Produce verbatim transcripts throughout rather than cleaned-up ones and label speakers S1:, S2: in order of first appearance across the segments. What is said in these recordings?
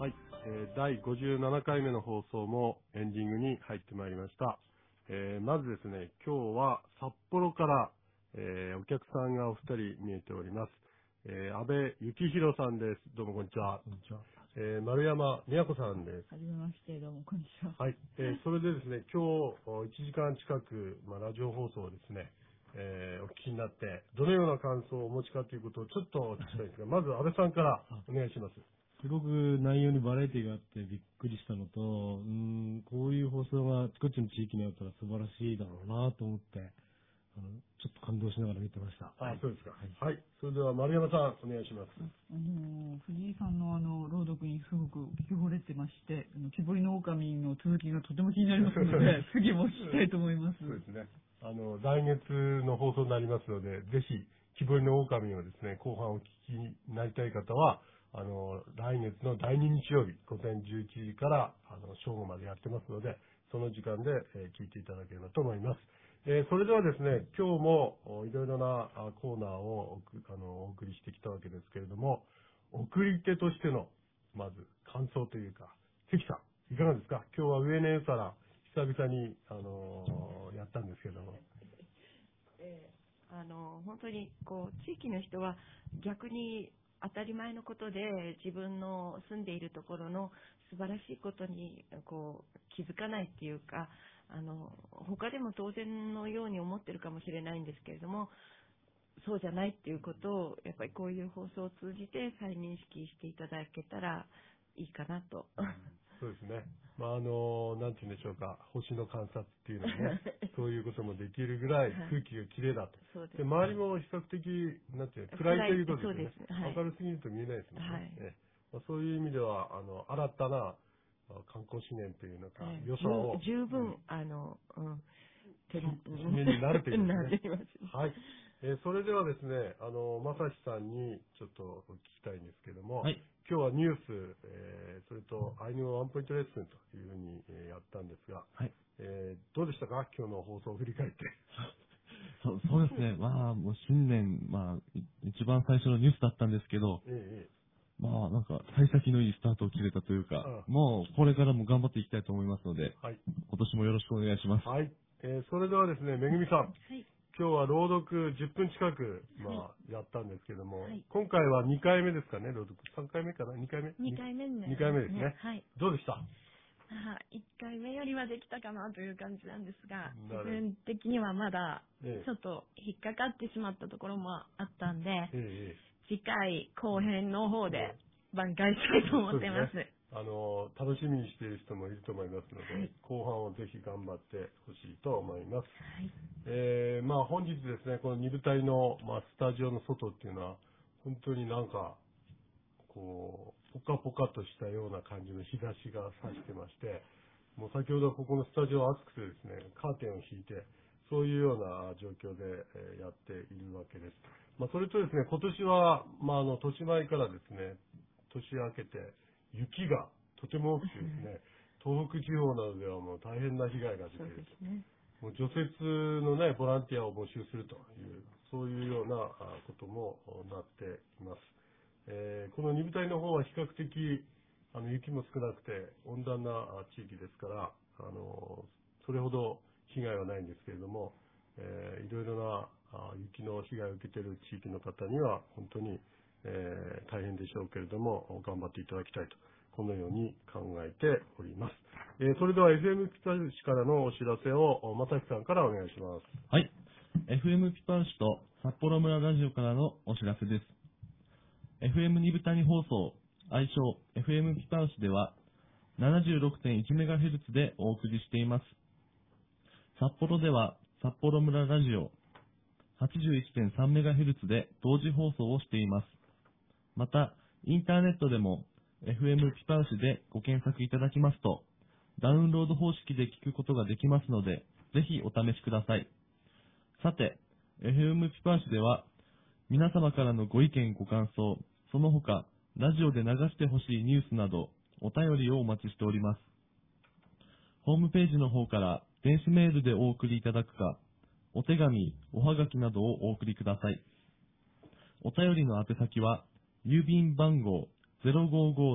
S1: はい、えー、だいごじゅうななかいめの放送もエンディングに入ってまいりました。えー、まずですね、今日は札幌から、えー、お客さんがお二人見えております。えー、安倍幸宏さんです。どうもこんにちは。
S2: こんにちは。
S1: えー、丸山美也子さんです。
S3: はじめまして、どうもこんにちは。
S1: はい、えー、それでですね、今日いちじかん近く、まあ、ラジオ放送をですね、えー、お聞きになって、どのような感想をお持ちかということをちょっとお聞きしたいんですが、まず安倍さんからお願いします。
S2: すごく内容にバラエティがあってびっくりしたのと、うーん、こういう放送があちこちの地域にあったら素晴らしいだろうなと思って、あの、ちょっと感動しながら見てました。
S1: あ、
S2: はい、
S1: そうですか。
S2: はい。
S1: はい。それでは丸山さん、お願いします。
S3: あの、藤井さんのあの、朗読にすごく聞き惚れてまして、あの、木彫りの狼の続きがとても気になりますので、次も聞きたいと思います。
S1: そうですね。あの、来月の放送になりますので、ぜひ、木彫りの狼をですね、後半お聞きになりたい方は、あの、来月のだいに日曜日、午前じゅういちじから、あの、正午までやってますので、その時間で、えー、聞いていただければと思います。えー、それではですね、今日もいろいろなコーナーをあのお送りしてきたわけですけれども、送り手としての、まず、感想というか、関さん、いかがですか？今日は上野エサラ、久々に、あのー、やったんですけれども。
S4: えー、あの、本当に、こう、地域の人は逆に当たり前のことで自分の住んでいるところの素晴らしいことに、こう、気づかないっていうか、あの、他でも当然のように思ってるかもしれないんですけれども、そうじゃないっていうことを、やっぱりこういう放送を通じて再認識していただけたらいいかなと。
S1: そうですね。まあ、あの、なんて言うんでしょうか、星の観察っていうのね、そういうこともできるぐらい空気が綺麗だと。
S4: そうです。
S1: で、周りも比較的、なんていうの、暗いということですね。
S4: そうです。はい、
S1: 明るすぎると見えないですもんね。
S4: はい
S1: えまあ、そういう意味では、あの、新たな観光資源というのか、
S4: えー、
S1: 予算を。
S4: 十分、あの、うん、
S1: 資源になるということですね。
S4: す
S1: はい。えー、それではですね、あの、まさしさんにちょっとお聞きたいんですけども、
S2: はい、
S1: 今日はニュース、えー、それとアイヌ語ワンポイントレッスンというふうに、えー、やったんですが、
S2: はい。
S1: えー、どうでしたか？今日の放送を振り返って。
S2: そう、そうですね。まあ、もう新年、まあ、一番最初のニュースだったんですけど、
S1: ええ、
S2: まあ、なんか、幸先のいいスタートを切れたというか、
S1: ああ
S2: もう、これからも頑張っていきたいと思いますので、
S1: はい。
S2: 今年もよろしくお願いします。
S1: はい。えー、それではですね、めぐみさん。
S4: はい。
S1: 今日は朗読じゅっぷん近く、まあ、やったんですけども、
S4: はい、
S1: 今回はにかいめですかね、朗読。さんかいめかな？ に 回目
S4: にかいめね。
S1: にかいめですね。
S4: はい。
S1: どうでした？
S4: いっかいめよりはできたかなという感じなんですが、
S1: なるほど。
S4: 自分的にはまだ
S1: ええ
S4: ちょっと引っかかってしまったところもあったんで、
S1: ええ、
S4: 次回後編の方で挽回したいと思ってます。
S1: そうですね。あの、楽しみにしている人もいると思いますので、
S4: はい、
S1: 後半をぜひ頑張ってほしいと思います。
S4: はい、
S1: えー、まあ本日ですね、この二部隊の、まあ、スタジオの外っていうのは、本当になんか、こう、ポカポカとしたような感じの日差しが差してまして、もう先ほどここのスタジオは暑くてですね、カーテンを引いて、そういうような状況でえーやっているわけです。まあそれとですね、今年は、まああの、年前からですね、年明けて雪がとても多くてですね、東北地方などではもう大変な被害が出ていると。
S4: ね、
S1: もう除雪のね、ボランティアを募集するという、そういうようなこともなっています。えー、この二部隊の方は比較的、あの、雪も少なくて温暖な地域ですから、あの、それほど被害はないんですけれども、えー、いろいろな雪の被害を受けている地域の方には本当に、えー、大変でしょうけれども、頑張っていただきたいと、このように考えております。えー、それでは エフエム ピパル市からのお知らせを、まさきさんからお願いします。
S2: はい。エフエム ピパル市と札幌村ラジオからのお知らせです。エフエム 二部谷放送、愛称 エフエム ピパル市では ななじゅうろくてんいちメガヘルツ でお送りしています。札幌では札幌村ラジオ はちじゅういってんさんメガヘルツ で同時放送をしています。また、インターネットでも エフエム ピパル市でご検索いただきますと、ダウンロード方式で聞くことができますので、ぜひお試しください。さて、エフエム ピパル市では、皆様からのご意見ご感想、その他、ラジオで流してほしいニュースなど、お便りをお待ちしております。ホームページの方から電子メールでお送りいただくか、お手紙、おはがきなどをお送りください。お便りの宛先は、郵便番号 ゼロごーごーの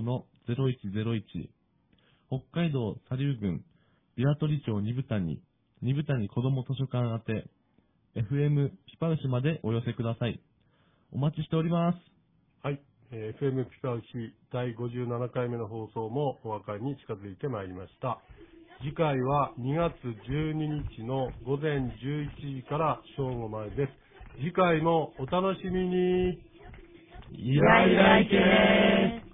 S2: ゼロいちゼロいち、北海道砂竜郡平取町二部谷、二部谷子ども図書館宛て、エフエム ピパウシまでお寄せください。お待ちしております。
S1: はい。えー、エフエム ピパウシだいごじゅうななかいめの放送もお別れに近づいてまいりました。次回はにがつじゅうににちのごぜんじゅういちじから正午前です。次回もお楽しみに。
S2: いらいらいけー。